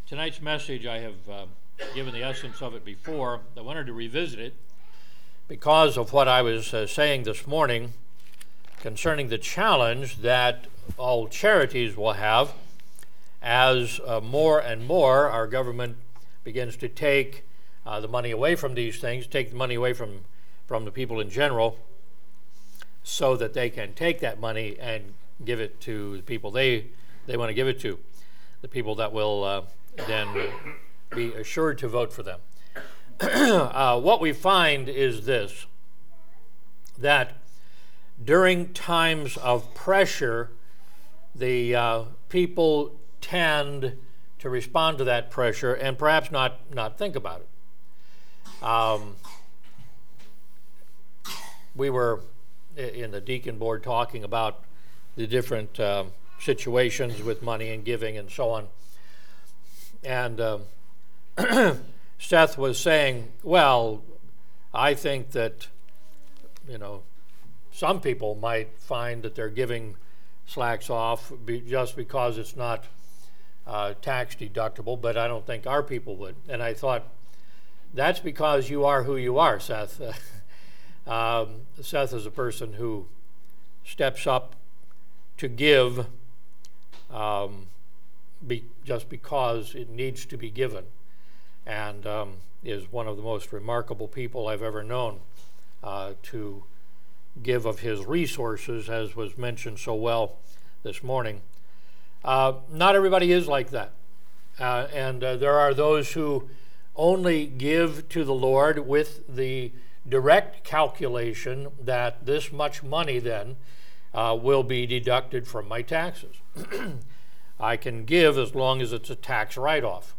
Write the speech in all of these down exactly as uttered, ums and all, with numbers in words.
tonight's message, I have uh, given the essence of it before. I wanted to revisit it because of what I was uh, saying this morning concerning the challenge that all charities will have as uh, more and more our government begins to take uh, the money away from these things, take the money away from, from the people in general, so that they can take that money and give it to the people they, they want to give it to, the people that will uh, then be assured to vote for them. uh, what we find is this, that during times of pressure, the uh, people tend to respond to that pressure and perhaps not, not think about it. Um, we were in the deacon board talking about the different uh, situations with money and giving and so on. And uh, Seth was saying, well, I think that, you know, some people might find that their giving slacks off be just because it's not uh, tax deductible, but I don't think our people would. And I thought, that's because you are who you are, Seth. um, Seth is a person who steps up to give um, be, just because it needs to be given, and um, is one of the most remarkable people I've ever known uh, to give of his resources, as was mentioned so well this morning. Uh, not everybody is like that. Uh, and uh, there are those who only give to the Lord with the direct calculation that this much money then uh, will be deducted from my taxes. I can give as long as it's a tax write-off.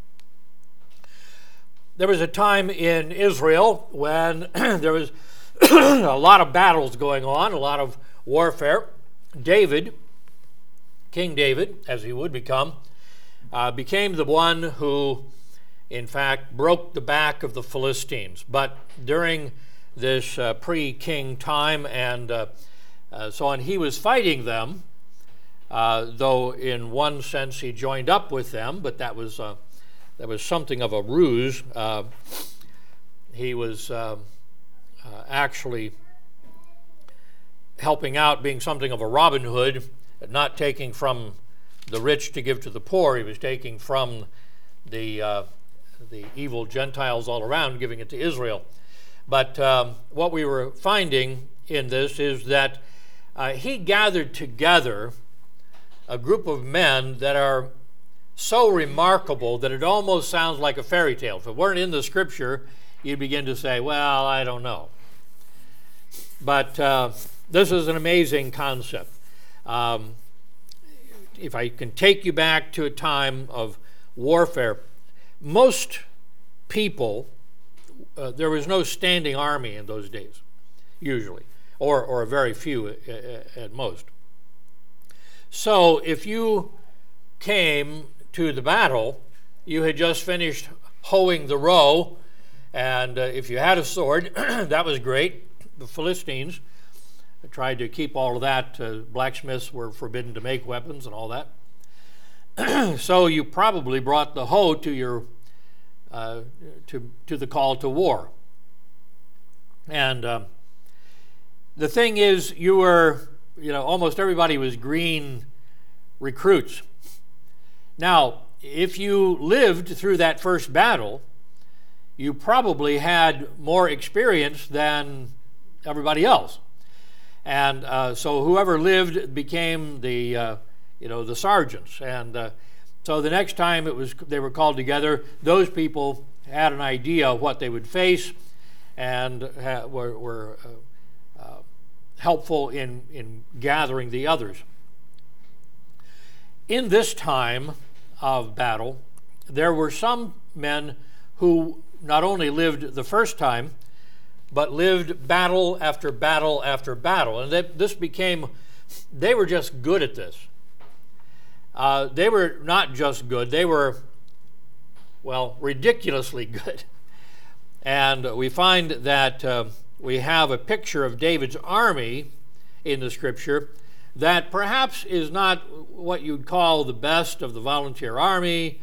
There was a time in Israel when there was a lot of battles going on, a lot of warfare. David, King David, as he would become, uh, became the one who, in fact, broke the back of the Philistines. But during this uh, pre-king time and uh, uh, so on, he was fighting them, uh, though in one sense he joined up with them, but that was, uh, that was something of a ruse. Uh, he was... Uh, Uh, actually helping out, being something of a Robin Hood, not taking from the rich to give to the poor. He was taking from the uh, the evil Gentiles all around, giving it to Israel. But um, what we were finding in this is that uh, he gathered together a group of men that are so remarkable that it almost sounds like a fairy tale. If it weren't in the scripture, you begin to say, well, I don't know. But uh, this is an amazing concept. Um, if I can take you back to a time of warfare, most people, uh, there was no standing army in those days, usually, or, or very few at, at most. So if you came to the battle, you had just finished hoeing the row, and uh, if you had a sword, that was great. The Philistines tried to keep all of that. Uh, blacksmiths were forbidden to make weapons and all that. So you probably brought the hoe to your uh, to to the call to war. And uh, the thing is, you were, you know, almost everybody was green recruits. Now, if you lived through that first battle, you probably had more experience than everybody else. And uh, so whoever lived became the, uh, you know, the sergeants. And uh, so the next time it was they were called together, those people had an idea of what they would face and ha- were, were uh, uh, helpful in, in gathering the others. In this time of battle, there were some men who not only lived the first time, but lived battle after battle after battle. And they, this became, they were just good at this. Uh, they were not just good, they were, well, ridiculously good. And we find that uh, we have a picture of David's army in the scripture that perhaps is not what you'd call the best of the volunteer army.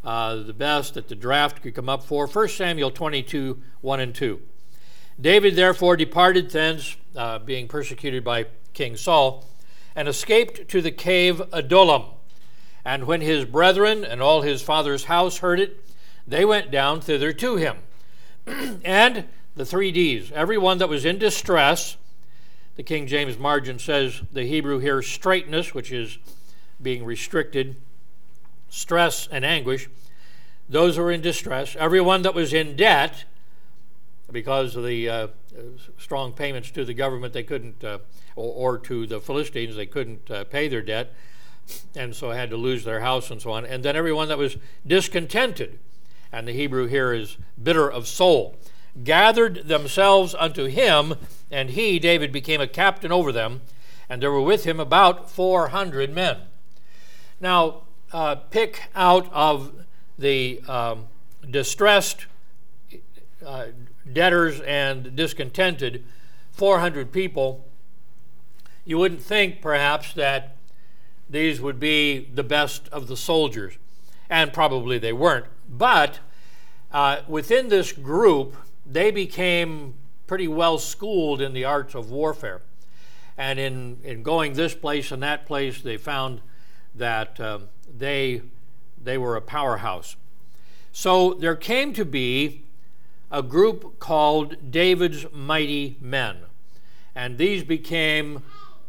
uh, the best that the draft could come up for. First Samuel twenty-two, one and two. David therefore departed thence, uh, being persecuted by King Saul, and escaped to the cave Adullam. And when his brethren and all his father's house heard it, they went down thither to him. And the three D's, every one that was in distress, the King James margin says the Hebrew here, straitness, which is being restricted, stress and anguish, those who were in distress, everyone that was in debt, because of the uh, strong payments to the government, they couldn't, uh, or, or to the Philistines, they couldn't uh, pay their debt, and so had to lose their house and so on. And then everyone that was discontented, and the Hebrew here is bitter of soul, gathered themselves unto him, and he, David, became a captain over them, and there were with him about four hundred men. Now, uh, pick out of the um, distressed uh, debtors and discontented four hundred people. You wouldn't think, perhaps, that these would be the best of the soldiers, and probably they weren't. But uh, within this group, they became pretty well schooled in the arts of warfare. And in, in going this place and that place, they found that um, they, they were a powerhouse. So there came to be a group called David's Mighty Men. And these became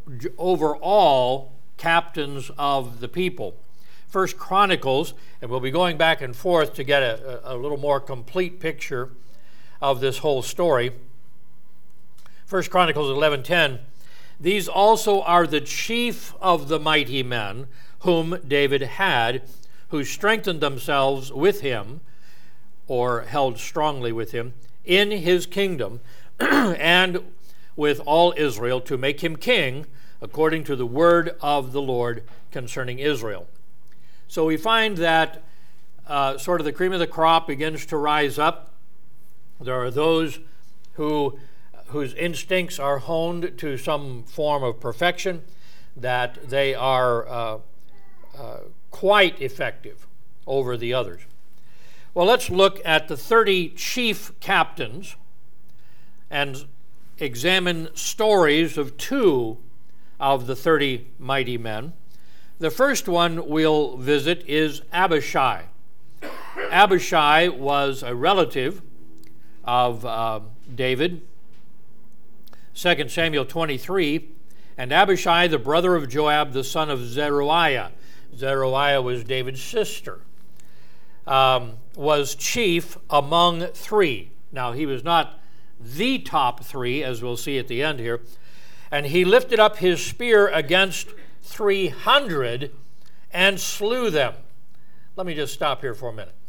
overall captains of the people. First Chronicles, and we'll be going back and forth to get a, a little more complete picture of this whole story. First Chronicles eleven ten. These also are the chief of the mighty men whom David had, who strengthened themselves with him, or held strongly with him, in his kingdom, and with all Israel, to make him king, according to the word of the Lord concerning Israel. So we find that uh, sort of the cream of the crop begins to rise up. There are those who whose instincts are honed to some form of perfection, that they are uh, uh, quite effective over the others. Well, let's look at the thirty chief captains and examine stories of two of the thirty mighty men. The first one we'll visit is Abishai. Abishai was a relative of uh, David. Second Samuel twenty-three, and Abishai, the brother of Joab, the son of Zeruiah. Zeruiah was David's sister. Um, was chief among three. Now, he was not the top three, as we'll see at the end here. And he lifted up his spear against three hundred and slew them. Let me just stop here for a minute.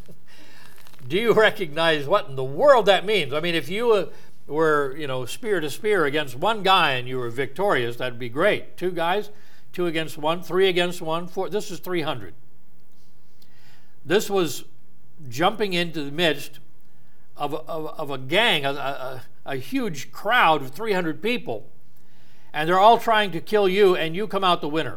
Do you recognize what in the world that means? I mean, if you uh, were, you know, spear to spear against one guy and you were victorious, that'd be great. Two guys, two against one, three against one, four. This is three hundred. This was jumping into the midst of a, of, of a gang, a, a, a huge crowd of three hundred people, and they're all trying to kill you, and you come out the winner.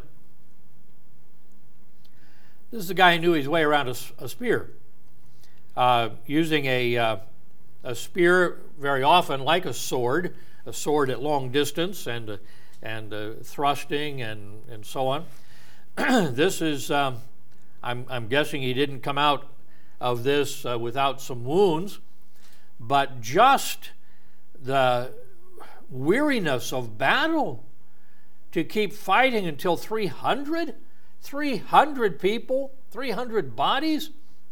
This is the guy who knew his way around a, a spear, uh, using a, uh, a spear very often like a sword, a sword at long distance, and uh, and uh, thrusting and, and so on. This is, um, I'm, I'm guessing he didn't come out of this uh, without some wounds, but just the weariness of battle to keep fighting until three hundred, three hundred people, three hundred bodies.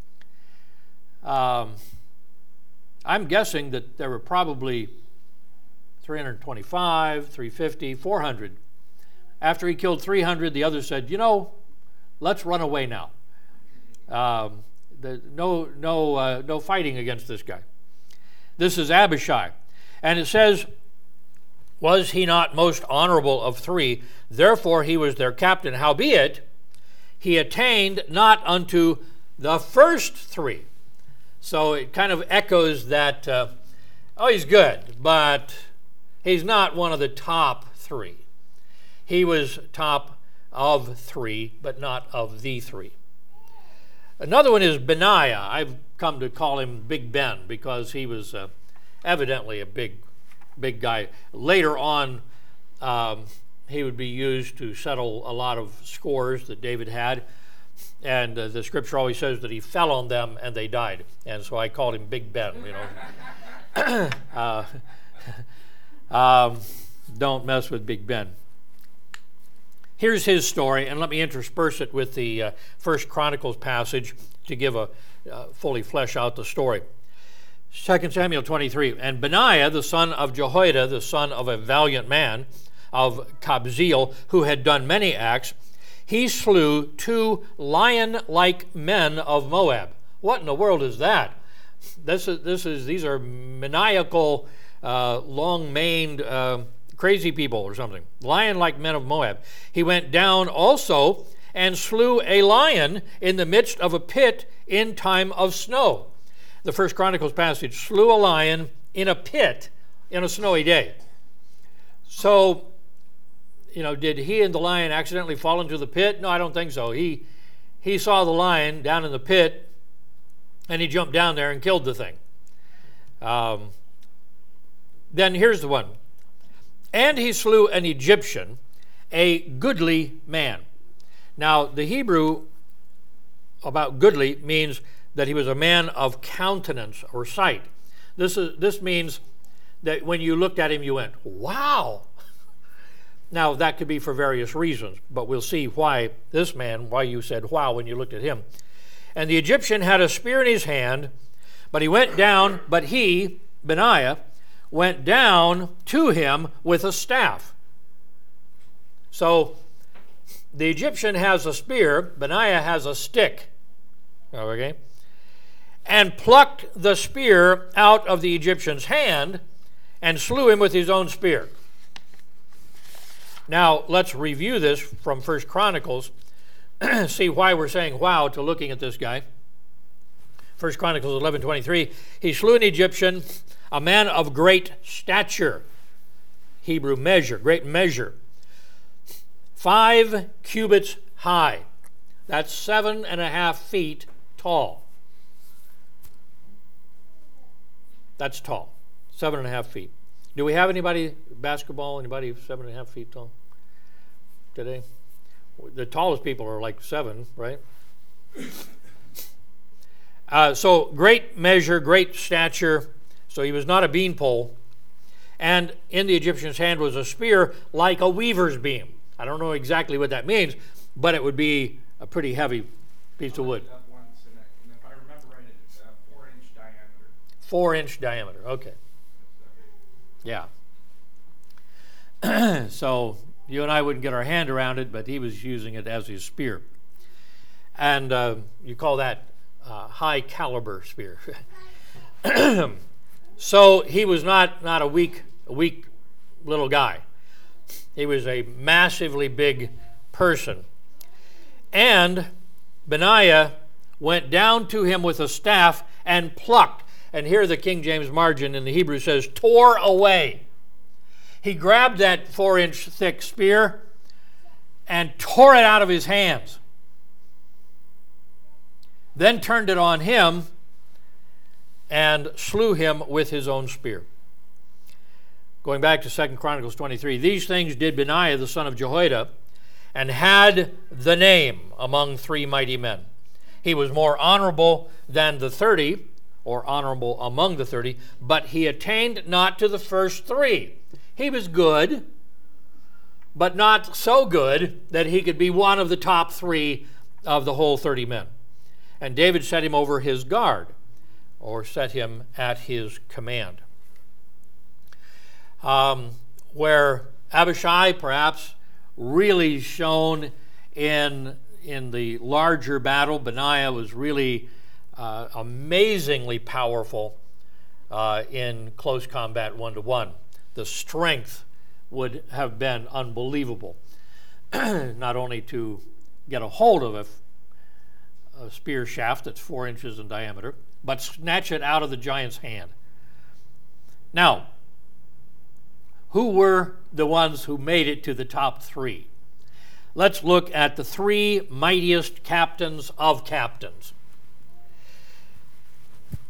Um, I'm guessing that there were probably three hundred twenty-five, three hundred fifty, four hundred. After he killed three hundred, the others said, you know, let's run away now. Um, the, no, no, uh, no fighting against this guy. This is Abishai. And it says, was he not most honorable of three? Therefore he was their captain. Howbeit, he attained not unto the first three. So it kind of echoes that, uh, oh, he's good, but he's not one of the top three. He was top of three, but not of the three. Another one is Benaiah. I've come to call him Big Ben because he was uh, evidently a big, big guy. Later on, um, he would be used to settle a lot of scores that David had. And uh, the scripture always says that he fell on them and they died. And so I called him Big Ben, you know. uh, um, don't mess with Big Ben. Here's his story, and let me intersperse it with the uh, First Chronicles passage to give a uh, fully flesh out the story. Second Samuel twenty-three, and Benaiah, the son of Jehoiada, the son of a valiant man, of Kabzeel, who had done many acts, he slew two lion-like men of Moab. What in the world is that? This is, this is, these are maniacal, uh, long-maned, uh, crazy people or something. Lion-like men of Moab. He went down also and slew a lion in the midst of a pit in time of snow. The First Chronicles passage, slew a lion in a pit in a snowy day. So, you know, did he and the lion accidentally fall into the pit? No, I don't think so. He he saw the lion down in the pit, and he jumped down there and killed the thing. Um, then here's the one. And he slew an Egyptian, a goodly man. Now, the Hebrew about goodly means that he was a man of countenance or sight. This is this means that when you looked at him, you went, wow. Now, that could be for various reasons, but we'll see why this man, why you said wow when you looked at him. And the Egyptian had a spear in his hand, but he went down, but he, Benaiah, went down to him with a staff. So the Egyptian has a spear, Benaiah has a stick, okay, and plucked the spear out of the Egyptian's hand and slew him with his own spear. Now, let's review this from First Chronicles, see why we're saying wow to looking at this guy. First Chronicles eleven twenty-three, he slew an Egyptian, a man of great stature, Hebrew measure, great measure, five cubits high. That's seven and a half feet tall. That's tall, seven and a half feet. Do we have anybody, basketball, anybody seven and a half feet tall today? The tallest people are like seven, right? Uh, so great measure, great stature. So he was not a beanpole. And in the Egyptian's hand was a spear like a weaver's beam. I don't know exactly what that means, but it would be a pretty heavy piece of wood. Once, and if I remember right, it's a four-inch diameter. Four-inch diameter, okay. Yeah. So you and I wouldn't get our hand around it, but he was using it as his spear. And uh, you call that uh, high caliber spear. So he was not, not a weak, a weak little guy. He was a massively big person. And Benaiah went down to him with a staff and plucked. And here the King James margin in the Hebrew says, tore away. He grabbed that four-inch thick spear and tore it out of his hands. Then turned it on him and slew him with his own spear. Going back to Second Chronicles twenty-three, these things did Benaiah the son of Jehoiada, and had the name among three mighty men. He was more honorable than the thirty, or honorable among the thirty, but he attained not to the first three. He was good, but not so good that he could be one of the top three of the whole thirty men. And David set him over his guard, or set him at his command. Um, where Abishai perhaps really shone in, in the larger battle, Benaiah was really uh, amazingly powerful uh, in close combat one-to-one. The strength would have been unbelievable. Not only to get a hold of a, a spear shaft that's four inches in diameter, but snatch it out of the giant's hand. Now, who were the ones who made it to the top three? Let's look at the three mightiest captains of captains.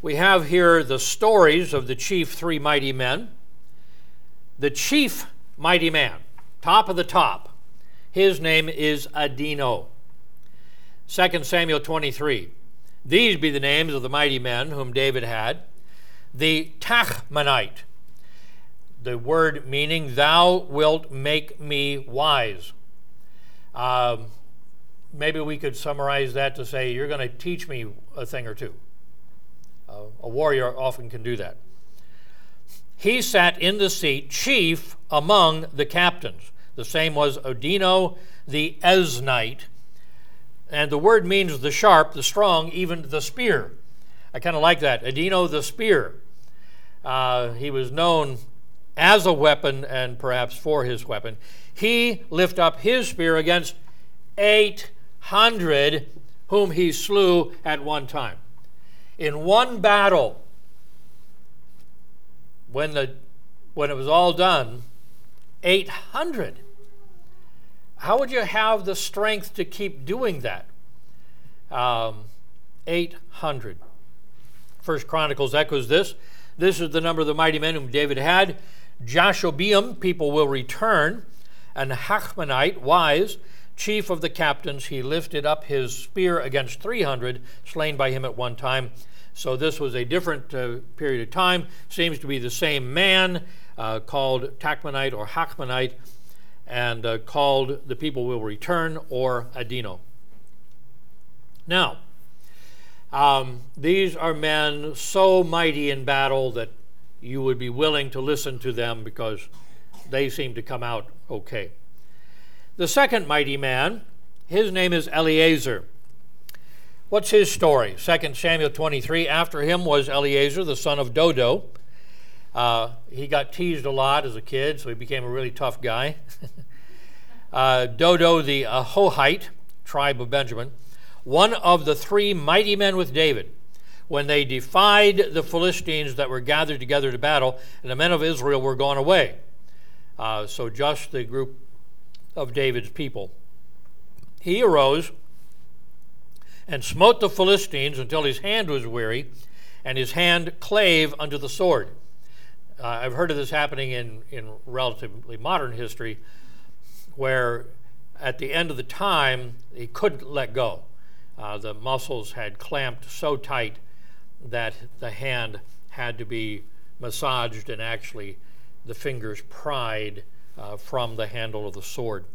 we have here the stories of the chief three mighty men. The chief mighty man, top of the top, his name is Adino. Second Samuel twenty-three. These be the names of the mighty men whom David had. The Tachmonite, the word meaning, thou wilt make me wise. Um, maybe we could summarize that to say, you're going to teach me a thing or two. Uh, a warrior often can do that. He sat in the seat chief among the captains. The same was Adino the Eznite. And the word means the sharp, the strong, even the spear. I kind of like that. Adino the spear. Uh, he was known as a weapon and perhaps for his weapon. He lifted up his spear against eight hundred whom he slew at one time. In one battle, when, the, when it was all done, eight hundred. How would you have the strength to keep doing that? Um, eight hundred. First Chronicles echoes this. This is the number of the mighty men whom David had. Jashobeam, people will return. And Hachmonite, wise, chief of the captains, he lifted up his spear against three hundred, slain by him at one time. So this was a different uh, period of time. Seems to be the same man, uh, called Tachmonite or Hachmonite, and uh, called the people will return, or Adino. Now, um, these are men so mighty in battle that you would be willing to listen to them because they seem to come out okay. The second mighty man, his name is Eleazar. What's his story? Second Samuel twenty-three. After him was Eleazar, the son of Dodo. Uh, he got teased a lot as a kid, so he became a really tough guy. uh, Dodo the Ahohite, tribe of Benjamin, one of the three mighty men with David, when they defied the Philistines that were gathered together to battle, and the men of Israel were gone away. Uh, so just the group of David's people. He arose and smote the Philistines until his hand was weary, and his hand clave unto the sword. Uh, I've heard of this happening in, in relatively modern history, where at the end of the time, he couldn't let go. Uh, the muscles had clamped so tight that the hand had to be massaged, and actually the fingers pried uh, from the handle of the sword.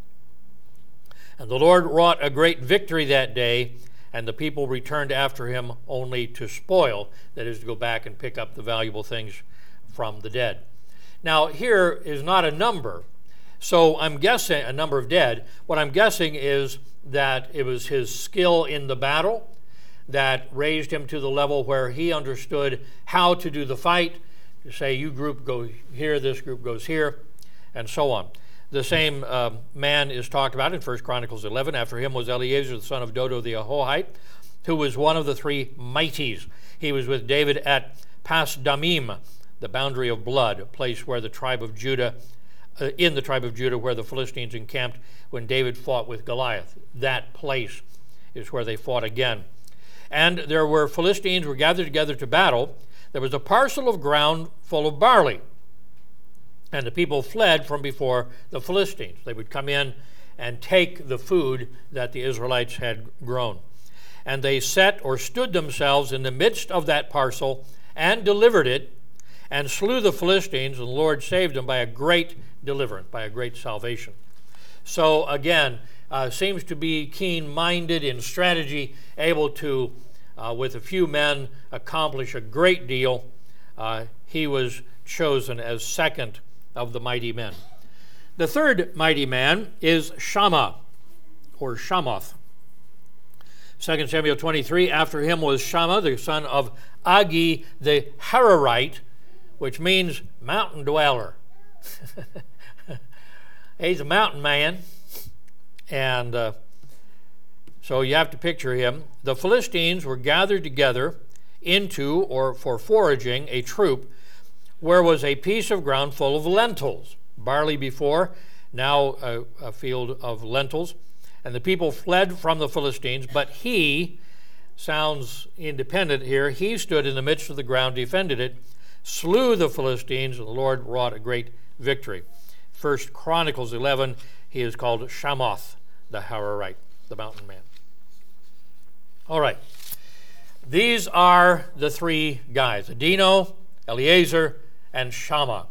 And the Lord wrought a great victory that day, and the people returned after him only to spoil, that is, to go back and pick up the valuable things from the dead. Now, here is not a number, so I'm guessing a number of dead. What I'm guessing is that it was his skill in the battle that raised him to the level where he understood how to do the fight, to say, you group go here, this group goes here, and so on. The same uh, man is talked about in First Chronicles eleven. After him was Eleazar, the son of Dodo the Ahohite, who was one of the three mighties. He was with David at Pasdamim, the boundary of blood, a place where the tribe of Judah, uh, in the tribe of Judah, where the Philistines encamped when David fought with Goliath. That place is where they fought again. And there were Philistines were gathered together to battle. There was a parcel of ground full of barley, and the people fled from before the Philistines. They would come in and take the food that the Israelites had grown. And they set or stood themselves in the midst of that parcel and delivered it, and slew the Philistines, and the Lord saved them by a great deliverance, by a great salvation. So again, uh, seems to be keen-minded in strategy, able to, uh, with a few men, accomplish a great deal. Uh, he was chosen as second of the mighty men. The third mighty man is Shammah, or Shammoth. Second Samuel twenty-three, after him was Shammah, the son of Agi the Hararite, which means mountain dweller. He's a mountain man. And uh, so you have to picture him. The Philistines were gathered together into, or for foraging, a troop where was a piece of ground full of lentils. Barley before, now a, a field of lentils. And the people fled from the Philistines, but he, sounds independent here. He stood in the midst of the ground, defended it, slew the Philistines, and the Lord wrought a great victory. First Chronicles eleven, he is called Shamoth, the Hararite, the mountain man. All right. These are the three guys, Adino, Eleazar, and Shammah.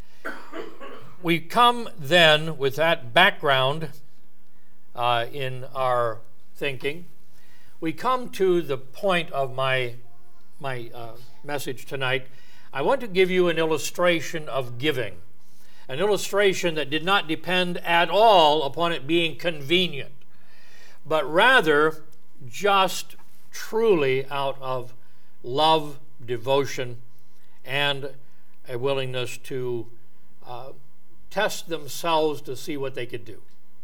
We come then with that background uh, in our thinking. We come to the point of my, my uh, message tonight. I want to give you an illustration of giving, an illustration that did not depend at all upon it being convenient, but rather just truly out of love, devotion, and a willingness to uh, test themselves to see what they could do.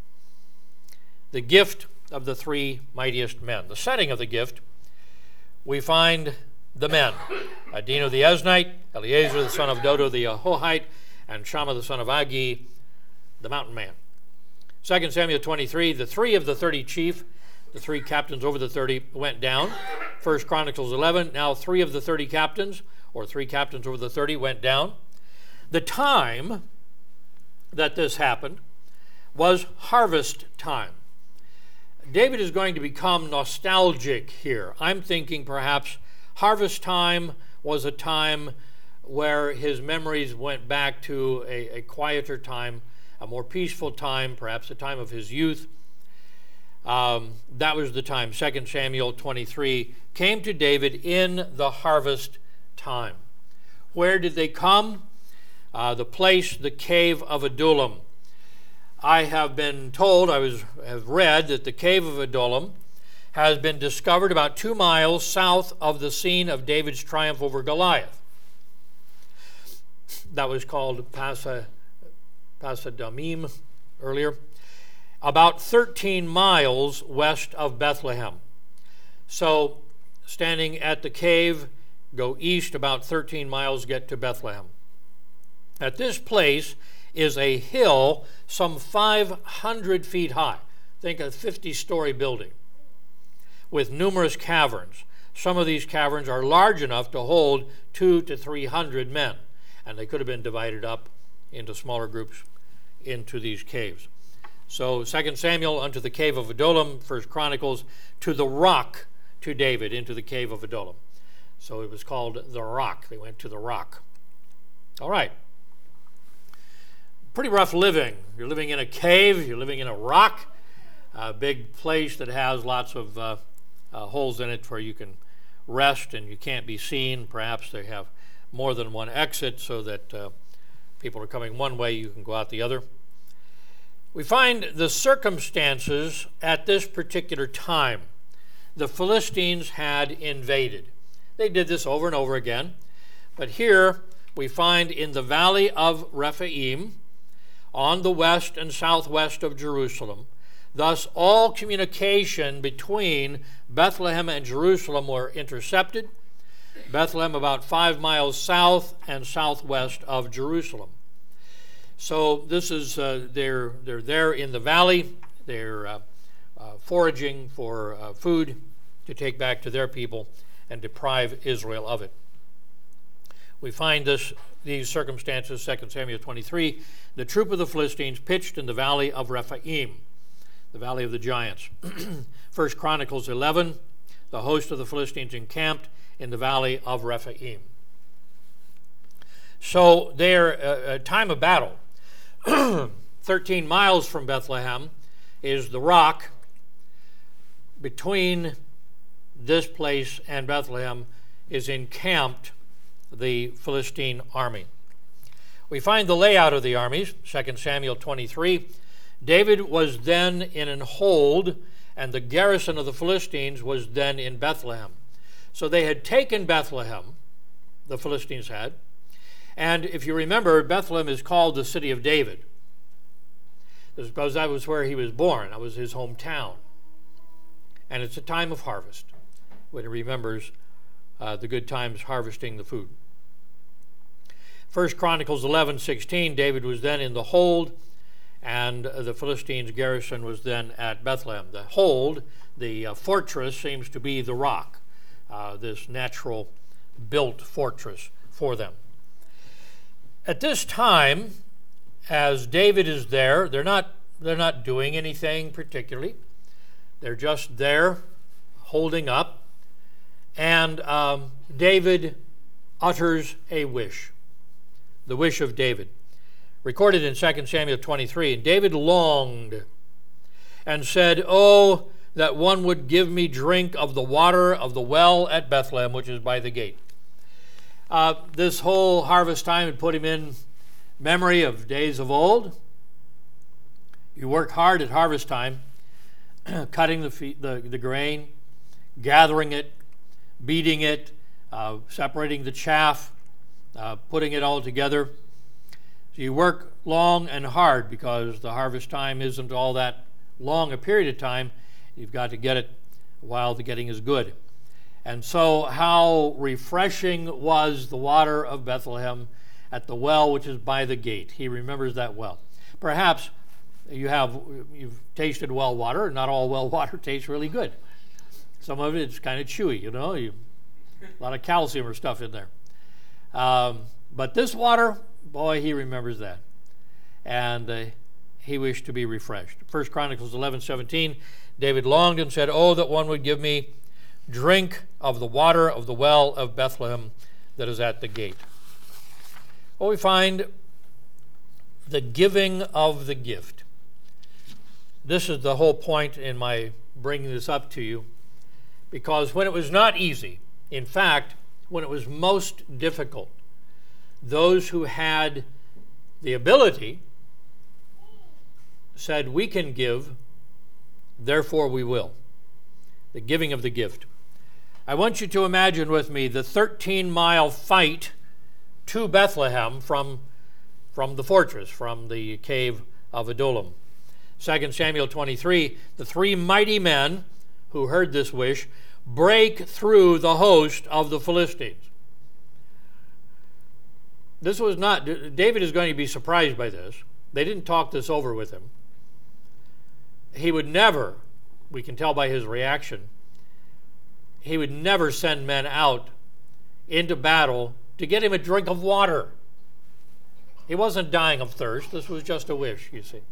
The gift of the three mightiest men. The setting of the gift, we find the men, Adino the Eznite, Eleazar the son of Dodo the Ahohite, and Shammah the son of Agi, the mountain man. Second Samuel twenty-three, the three of the thirty chief, the three captains over the thirty went down. First Chronicles eleven, now three of the thirty captains, or three captains over the thirty went down. The time that this happened was harvest time. David is going to become nostalgic here. I'm thinking perhaps harvest time was a time where his memories went back to a, a quieter time, a more peaceful time, perhaps a time of his youth. Um, that was the time. Second Samuel twenty-three came to David in the harvest time. Where did they come? Uh, the place, the cave of Adullam. I have been told, I was have read that the cave of Adullam has been discovered about two miles south of the scene of David's triumph over Goliath. That was called Pasa, Pasadamim earlier. About thirteen miles west of Bethlehem. So, standing at the cave, go east about thirteen miles, get to Bethlehem. At this place is a hill some five hundred feet high. Think a fifty-story building with numerous caverns. Some of these caverns are large enough to hold two to three hundred men, and they could have been divided up into smaller groups into these caves. So Second Samuel unto the cave of Adullam, First Chronicles to the rock to David into the cave of Adullam. So it was called the rock. They went to the rock. All right. Pretty rough living. You're living in a cave. You're living in a rock. A big place that has lots of uh, uh, holes in it where you can rest and you can't be seen. Perhaps they have more than one exit so that uh, people are coming one way, you can go out the other. We find the circumstances at this particular time. The Philistines had invaded. They did this over and over again. But here we find in the valley of Rephaim, on the west and southwest of Jerusalem, thus all communication between Bethlehem and Jerusalem were intercepted. Bethlehem about five miles south and southwest of Jerusalem. So this is, uh, they're, they're there in the valley. They're uh, uh, foraging for uh, food to take back to their people and deprive Israel of it. We find this, these circumstances, Second Samuel twenty-three, the troop of the Philistines pitched in the valley of Rephaim, the valley of the giants. First Chronicles eleven, the host of the Philistines encamped in the valley of Rephaim. So they're a, a time of battle. thirteen miles from Bethlehem is the rock. Between this place and Bethlehem is encamped the Philistine army. We find the layout of the armies, Second Samuel twenty-three. David was then in an hold, and the garrison of the Philistines was then in Bethlehem. So they had taken Bethlehem, the Philistines had, and if you remember, Bethlehem is called the city of David. This is because that was where he was born. That was his hometown. And it's a time of harvest, when he remembers uh, the good times harvesting the food. First Chronicles eleven sixteen, David was then in the hold, and the Philistines' garrison was then at Bethlehem. The hold, the uh, fortress, seems to be the rock, uh, this natural built fortress for them. At this time, as David is there, they're not, they're not doing anything particularly. They're just there holding up. And um, David utters a wish, the wish of David. Recorded in Second Samuel twenty-three, and David longed and said, "Oh, that one would give me drink of the water of the well at Bethlehem, which is by the gate." Uh, this whole harvest time had put him in memory of days of old. You work hard at harvest time, cutting the, fe- the, the grain, gathering it, beating it, uh, separating the chaff, uh, putting it all together. So you work long and hard because the harvest time isn't all that long a period of time. You've got to get it while the getting is good. And so how refreshing was the water of Bethlehem at the well which is by the gate. He remembers that well. Perhaps you have, you've tasted well water. Not all well water tastes really good. Some of it is kind of chewy, you know, you, a lot of calcium or stuff in there. Um, but this water, boy, he remembers that. And uh, he wished to be refreshed. First Chronicles eleven seventeen, David longed and said, "Oh, that one would give me drink of the water of the well of Bethlehem that is at the gate." Well, we find the giving of the gift. This is the whole point in my bringing this up to you, because when it was not easy, in fact, when it was most difficult, those who had the ability said, "We can give, therefore we will." The giving of the gift. I want you to imagine with me the thirteen-mile fight to Bethlehem from, from the fortress, from the cave of Adullam. Second Samuel twenty-three, the three mighty men who heard this wish break through the host of the Philistines. This was not, David is going to be surprised by this. They didn't talk this over with him. He would never, we can tell by his reaction, he would never send men out into battle to get him a drink of water. He wasn't dying of thirst. This was just a wish, you see.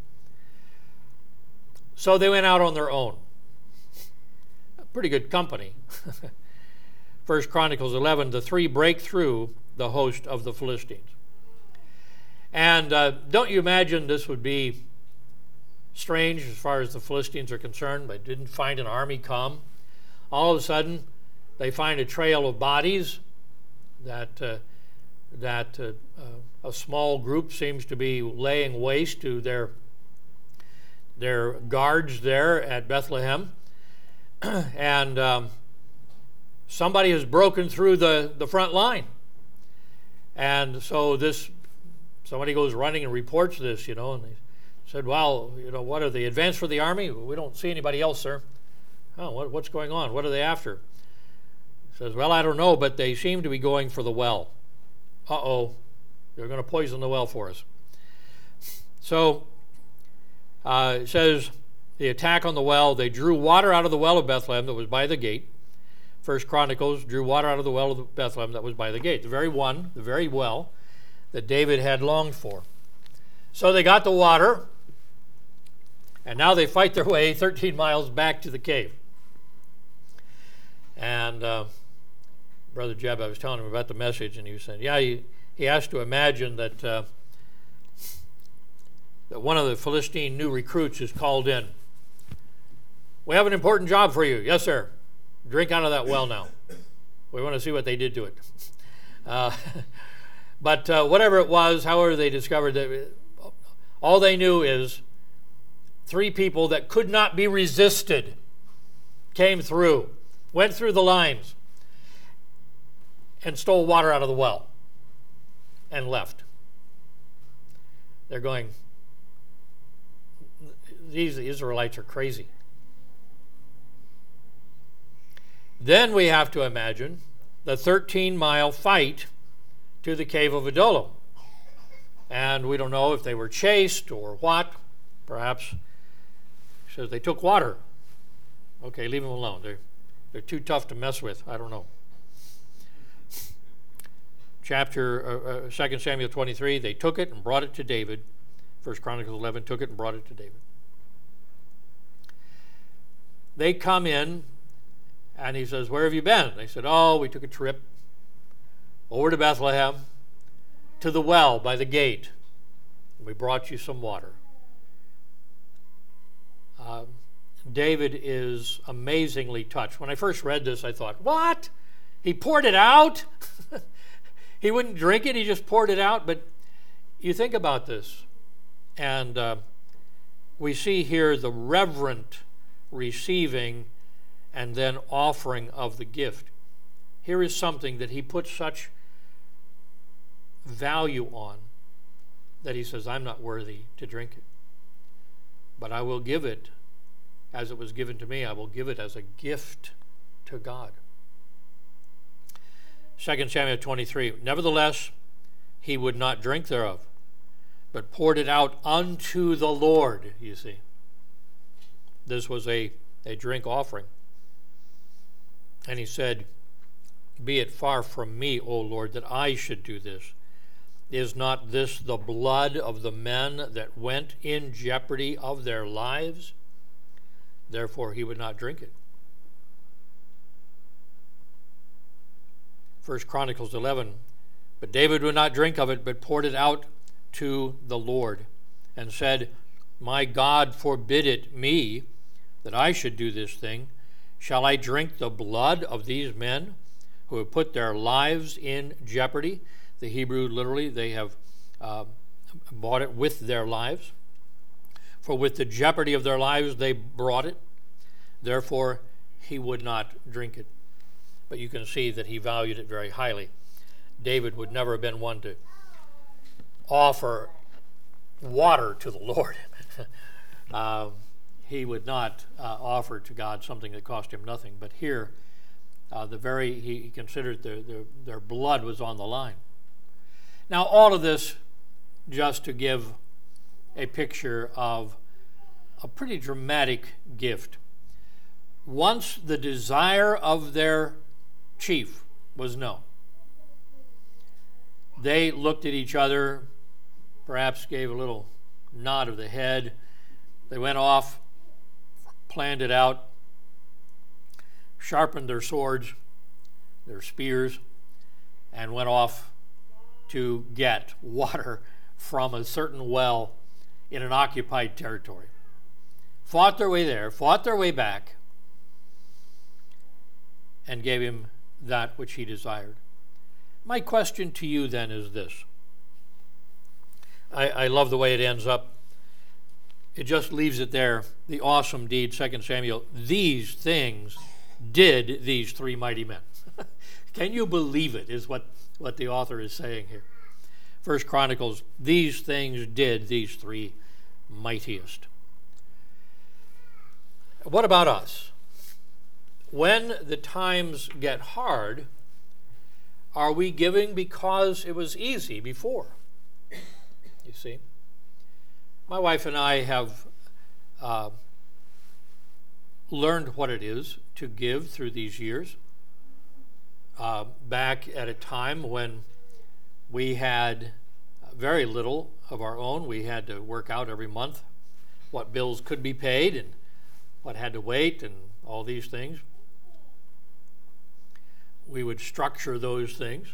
So they went out on their own. Pretty good company. First Chronicles eleven, the three break through the host of the Philistines. And uh, don't you imagine this would be strange as far as the Philistines are concerned? They didn't find an army come. All of a sudden, they find a trail of bodies that uh, that uh, uh, a small group seems to be laying waste to their their guards there at Bethlehem. And um, somebody has broken through the, the front line. And so this, somebody goes running and reports this, you know, and they said, "Well, you know, what are they, advanced for the army? We don't see anybody else, sir." "Oh, what, what's going on? What are they after?" He says, "Well, I don't know, but they seem to be going for the well." Uh-oh, they're going to poison the well for us. So uh, it says, the attack on the well, they drew water out of the well of Bethlehem that was by the gate. First Chronicles drew water out of the well of Bethlehem that was by the gate. The very one, the very well that David had longed for. So they got the water, and now they fight their way thirteen miles back to the cave. And uh, Brother Jeb, I was telling him about the message, and he was saying, yeah, he, he has to imagine that, uh, that one of the Philistine new recruits is called in. "We have an important job for you." "Yes, sir." "Drink out of that well now. We want to see what they did to it." Uh, but uh, whatever it was, however they discovered that, all they knew is three people that could not be resisted came through, went through the lines, and stole water out of the well and left. They're going, these Israelites are crazy. Then we have to imagine the thirteen-mile fight to the cave of Adullam. And we don't know if they were chased or what, Perhaps, he says, they took water. Okay, leave them alone. They're, they're too tough to mess with. I don't know. Chapter, uh, uh, Second Samuel twenty-three, they took it and brought it to David. First Chronicles eleven took it and brought it to David. They come in, and he says, where have you been? They said, oh, we took a trip over to Bethlehem, to the well by the gate, and we brought you some water. Uh, David is amazingly touched. When I first read this, I thought, what? He poured it out? He wouldn't drink it, he just poured it out. But you think about this, and uh, we see here the reverent receiving and then offering of the gift. Here is something that he put such value on that he says, I'm not worthy to drink it, but I will give it as it was given to me. I will give it as a gift to God. Second Samuel twenty-three, nevertheless, he would not drink thereof, but poured it out unto the Lord, you see. This was a, a drink offering. And he said, be it far from me, O Lord, that I should do this. Is not this the blood of the men that went in jeopardy of their lives? Therefore he would not drink it. First Chronicles eleven, but David would not drink of it, but poured it out to the Lord, and said, my God forbid it me, that I should do this thing. Shall I drink the blood of these men who have put their lives in jeopardy? The Hebrew, literally, they have uh, bought it with their lives. For with the jeopardy of their lives they brought it. Therefore he would not drink it. But you can see that he valued it very highly. David would never have been one to offer water to the Lord. uh, he would not uh, offer to God something that cost him nothing. But here, uh, the very he, he considered their, their, their blood was on the line. Now, all of this just to give a picture of a pretty dramatic gift. Once the desire of their chief was known, they looked at each other, perhaps gave a little nod of the head. They went off, planned it out, sharpened their swords, their spears, and went off to get water from a certain well in an occupied territory. Fought their way there, fought their way back, and gave him that which he desired. My question to you then is this. I, I love the way it ends up. It just leaves it there. The awesome deed, Second Samuel. These things did these three mighty men. Can you believe it, is what, what the author is saying here. First Chronicles, these things did these three mightiest. What about us? When the times get hard, are we giving because it was easy before? You see? My wife and I have uh, learned what it is to give through these years. Uh, back at a time when we had very little of our own, we had to work out every month what bills could be paid and what had to wait and all these things. We would structure those things.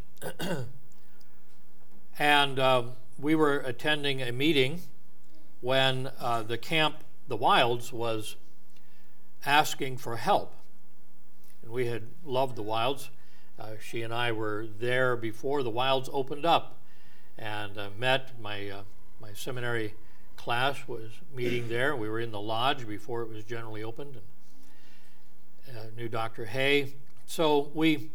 and uh, we were attending a meeting when uh, the camp, the Wilds, was asking for help. And we had loved the Wilds. Uh, she and I were there before the Wilds opened up, and uh, met. My uh, my seminary class was meeting there. We were in the lodge before it was generally opened. And, uh, knew Doctor Hay, so we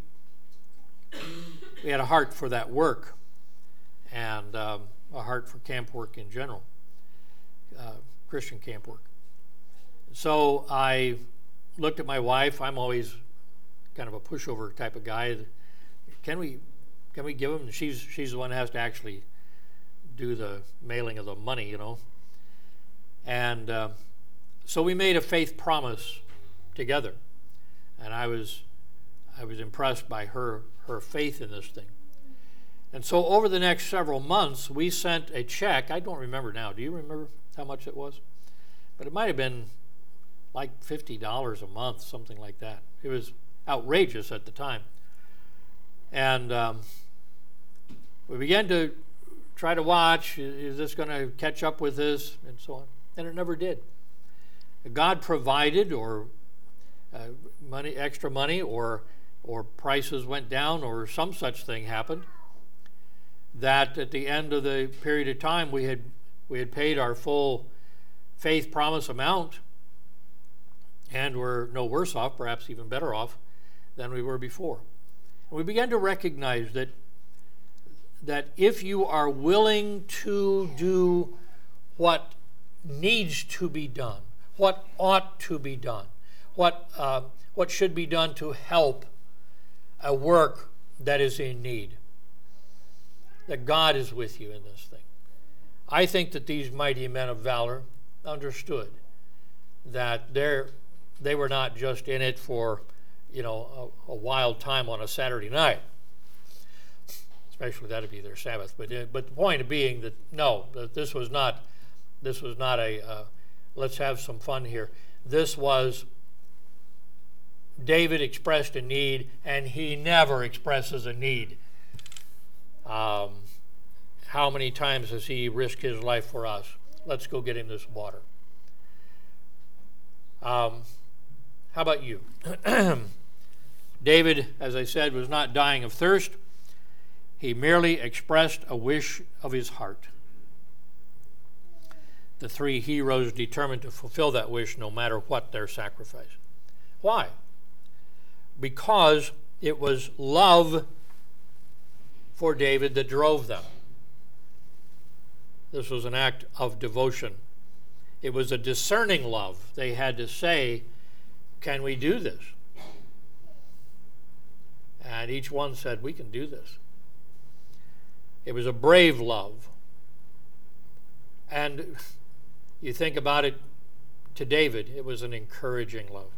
we had a heart for that work, and um, a heart for camp work in general, uh, Christian camp work. So I looked at my wife. I'm always kind of a pushover type of guy. Can we, can we give them? She's she's the one that has to actually do the mailing of the money, you know. And uh, so we made a faith promise together. And I was I was impressed by her, her faith in this thing. And so over the next several months, we sent a check. I don't remember now. Do you remember how much it was? But it might have been like fifty dollars a month, something like that. It was outrageous at the time. And um, we began to try to watch, is this going to catch up with this, and so on. And it never did. God provided, or uh, money, extra money, or or prices went down, or some such thing happened, that at the end of the period of time we had we had paid our full faith promise amount, and were no worse off, perhaps even better off than we were before. And we began to recognize that that if you are willing to do what needs to be done, what ought to be done, what uh, what should be done to help a work that is in need, that God is with you in this thing. I think that these mighty men of valor understood that they're, they were not just in it for, you know, a, a wild time on a Saturday night. Especially that'd be their Sabbath. But uh, but the point being that no, that this was not this was not a uh, let's have some fun here. This was David expressed a need, and he never expresses a need. Um, how many times has he risked his life for us? Let's go get him this water. Um, how about you? David, as I said, was not dying of thirst. He merely expressed a wish of his heart. The three heroes determined to fulfill that wish no matter what their sacrifice. Why? Because it was love for David that drove them. This was an act of devotion. It was a discerning love. They had to say, can we do this? And each one said, we can do this. It was a brave love. And you think about it, to David, it was an encouraging love.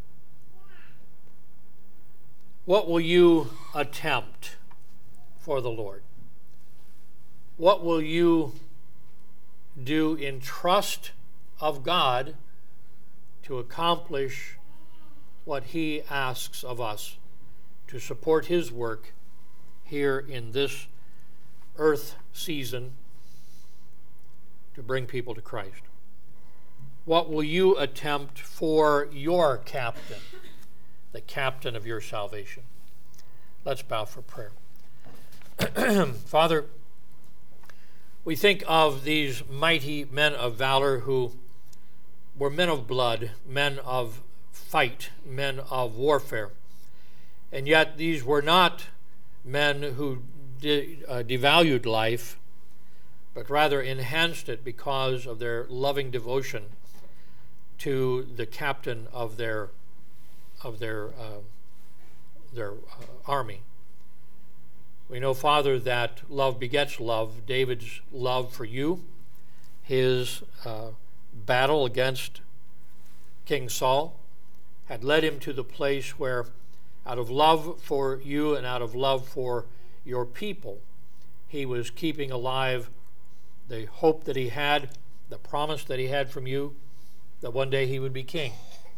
What will you attempt for the Lord? What will you do in trust of God to accomplish what He asks of us, to support His work here in this earth season to bring people to Christ? What will you attempt for your captain, the captain of your salvation? Let's bow for prayer. Father, we think of these mighty men of valor who were men of blood, men of fight, men of warfare. And yet these were not men who de- uh, devalued life, but rather enhanced it because of their loving devotion to the captain of their of their uh, their uh, army. We know, Father, that love begets love. David's love for you, his uh, battle against King Saul, had led him to the place where, out of love for you and out of love for your people, he was keeping alive the hope that he had, the promise that he had from you, that one day he would be king.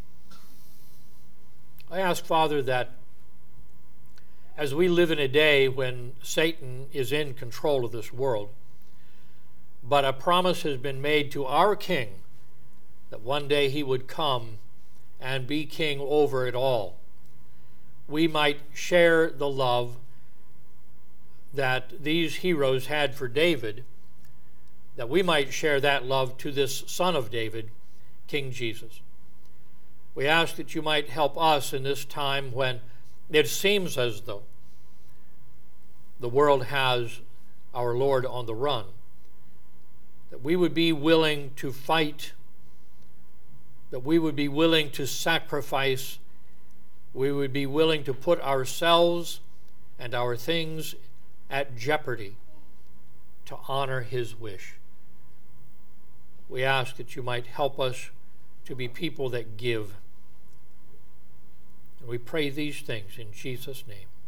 I ask, Father, that as we live in a day when Satan is in control of this world, but a promise has been made to our King that one day he would come and be king over it all, we might share the love that these heroes had for David, that we might share that love to this Son of David, King Jesus. We ask that you might help us in this time when it seems as though the world has our Lord on the run, that we would be willing to fight, that we would be willing to sacrifice, we would be willing to put ourselves and our things at jeopardy to honor his wish. we ask that you might help us to be people that give. And we pray these things in Jesus' name.